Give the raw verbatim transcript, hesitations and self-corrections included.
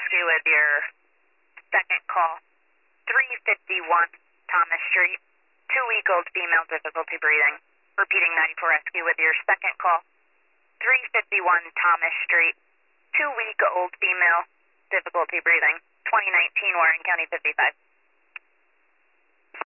Rescue with your second call. three fifty-one Thomas Street. Two-week-old female, difficulty breathing. Repeating ninety-four Rescue with your second call. three fifty-one Thomas Street. Two-week-old female, difficulty breathing. twenty nineteen Warren County fifty-five.